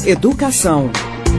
Educação.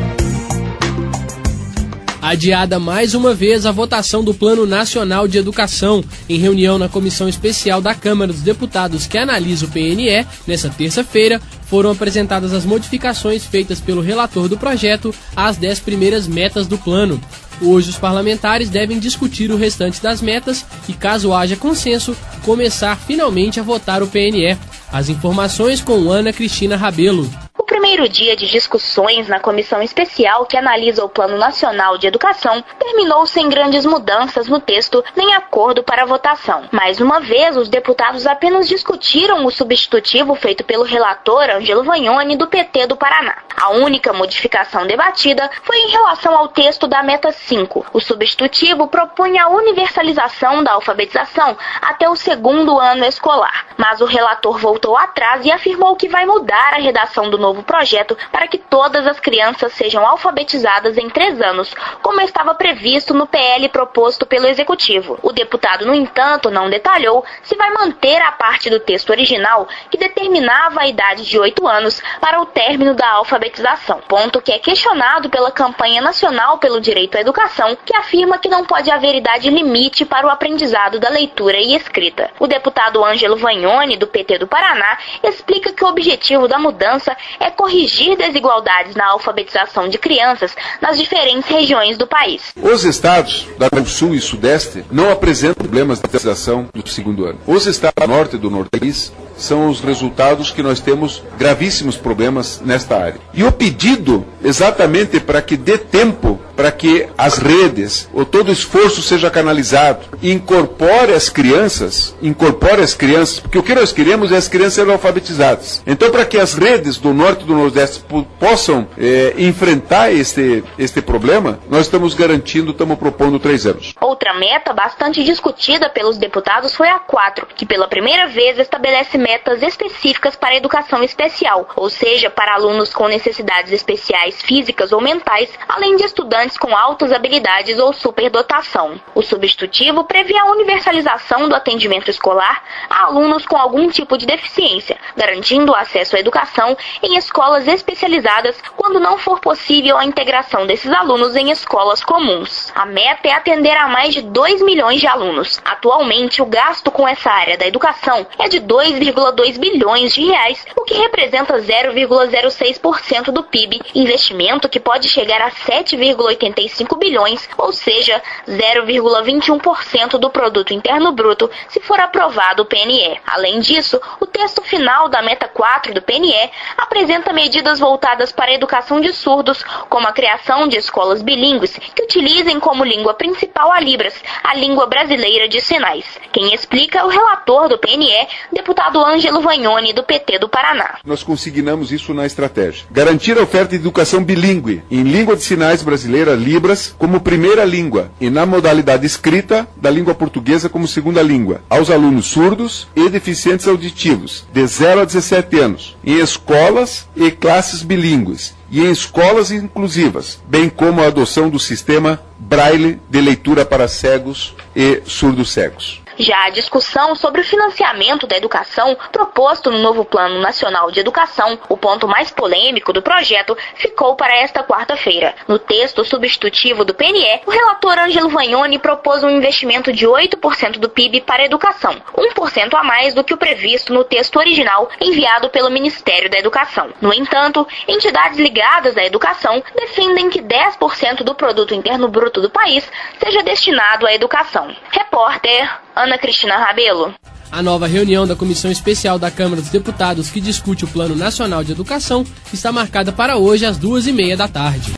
Adiada mais uma vez a votação do Plano Nacional de Educação. Em reunião na Comissão Especial da Câmara dos Deputados que analisa o PNE, nesta terça-feira, foram apresentadas as modificações feitas pelo relator do projeto às 10 primeiras metas do plano. Hoje os parlamentares devem discutir o restante das metas e, caso haja consenso, começar finalmente a votar o PNE. As informações com Ana Cristina Rabelo. O primeiro dia de discussões na comissão especial que analisa o Plano Nacional de Educação terminou sem grandes mudanças no texto nem acordo para a votação. Mais uma vez, os deputados apenas discutiram o substitutivo feito pelo relator Ângelo Vagnoni, do PT do Paraná. A única modificação debatida foi em relação ao texto da meta 5. O substitutivo propunha a universalização da alfabetização até o segundo ano escolar, mas o relator voltou atrás e afirmou que vai mudar a redação do novo projeto para que todas as crianças sejam alfabetizadas em 3 anos, como estava previsto no PL proposto pelo Executivo. O deputado, no entanto, não detalhou se vai manter a parte do texto original que determinava a idade de 8 anos para o término da alfabetização, ponto que é questionado pela Campanha Nacional pelo Direito à Educação, que afirma que não pode haver idade limite para o aprendizado da leitura e escrita. O deputado Ângelo Vagnoni, do PT do Paraná, explica que o objetivo da mudança é corrigir desigualdades na alfabetização de crianças nas diferentes regiões do país. Os estados do Sul e Sudeste não apresentam problemas de alfabetização do segundo ano. Os estados do Norte e do Nordeste são os resultados que nós temos gravíssimos problemas nesta área. E o pedido exatamente para que dê tempo para que as redes, ou todo o esforço seja canalizado, incorpore as crianças, porque o que nós queremos é as crianças serem alfabetizadas. Então, para que as redes do Norte e do Nordeste possam enfrentar este problema, nós estamos propondo 3 anos. Outra meta bastante discutida pelos deputados foi a 4, que pela primeira vez estabelece metas específicas para a educação especial, ou seja, para alunos com necessidades especiais físicas ou mentais, além de estudantes com altas habilidades ou superdotação. O substitutivo prevê a universalização do atendimento escolar a alunos com algum tipo de deficiência, garantindo o acesso à educação em escolas especializadas quando não for possível a integração desses alunos em escolas comuns. A meta é atender a mais de 2 milhões de alunos. Atualmente, o gasto com essa área da educação é de 2,2 bilhões de reais, o que representa 0,06% do PIB, investimento que pode chegar a 7,85 bilhões, ou seja, 0,21% do produto interno bruto, se for aprovado o PNE. Além disso, o texto final da meta 4 do PNE apresenta medidas voltadas para a educação de surdos, como a criação de escolas bilíngues que utilizem como língua principal a Libras, a língua brasileira de sinais. Quem explica é o relator do PNE, deputado Ângelo Vagnoni, do PT do Paraná. Nós consignamos isso na estratégia. Garantir a oferta de educação bilíngue em língua de sinais brasileira, Libras, como primeira língua e na modalidade escrita da língua portuguesa como segunda língua, aos alunos surdos e deficientes auditivos, de 0 a 17 anos, em escolas e classes bilíngues e em escolas inclusivas, bem como a adoção do sistema Braille de leitura para cegos e surdos cegos. Já a discussão sobre o financiamento da educação proposto no novo Plano Nacional de Educação, o ponto mais polêmico do projeto, ficou para esta quarta-feira. No texto substitutivo do PNE, o relator Ângelo Vagnoni propôs um investimento de 8% do PIB para a educação, 1% a mais do que o previsto no texto original enviado pelo Ministério da Educação. No entanto, entidades ligadas à educação defendem que 10% do produto interno bruto do país seja destinado à educação. Repórter Ana Cristina Rabelo. A nova reunião da Comissão Especial da Câmara dos Deputados que discute o Plano Nacional de Educação está marcada para hoje às 14h30 da tarde.